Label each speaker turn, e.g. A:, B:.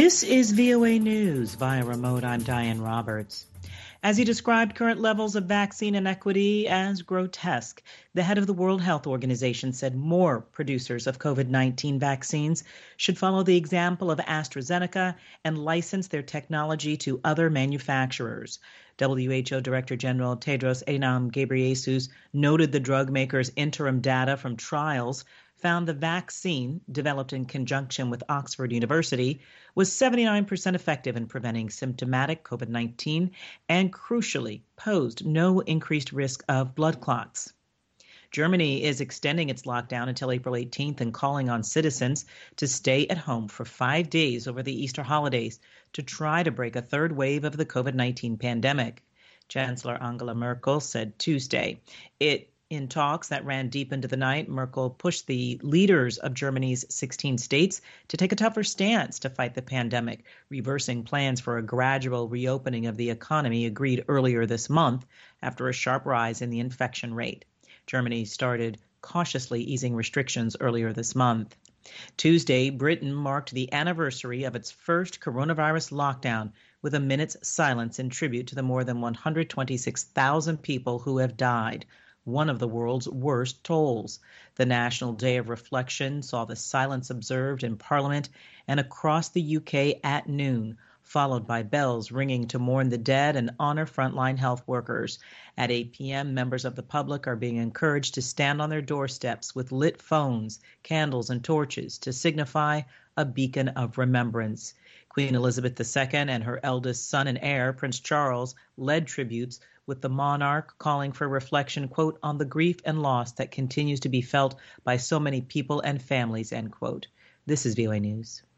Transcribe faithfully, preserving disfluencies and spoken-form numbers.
A: This is V O A News. Via remote, I'm Diane Roberts. As he described current levels of vaccine inequity as grotesque, the head of the World Health Organization said more producers of COVID nineteen vaccines should follow the example of AstraZeneca and license their technology to other manufacturers. W H O Director General Tedros Adhanom Ghebreyesus noted the drug maker's interim data from trials found the vaccine, developed in conjunction with Oxford University, was seventy-nine percent effective in preventing symptomatic COVID nineteen and, crucially, posed no increased risk of blood clots. Germany is extending its lockdown until April eighteenth and calling on citizens to stay at home for five days over the Easter holidays to try to break a third wave of the COVID nineteen pandemic. Chancellor Angela Merkel said Tuesday. It In talks that ran deep into the night, Merkel pushed the leaders of Germany's sixteen states to take a tougher stance to fight the pandemic, reversing plans for a gradual reopening of the economy agreed earlier this month after a sharp rise in the infection rate. Germany started cautiously easing restrictions earlier this month. Tuesday, Britain marked the anniversary of its first coronavirus lockdown with a minute's silence in tribute to the more than one hundred twenty-six thousand people who have died, one of the world's worst tolls. The National Day of Reflection saw the silence observed in Parliament and across the U K at noon, followed by bells ringing to mourn the dead and honor frontline health workers. At eight p.m., members of the public are being encouraged to stand on their doorsteps with lit phones, candles, and torches to signify a beacon of remembrance. Queen Elizabeth the Second and her eldest son and heir, Prince Charles, led tributes, with the monarch calling for reflection, quote, on the grief and loss that continues to be felt by so many people and families, end quote. This is V O A News.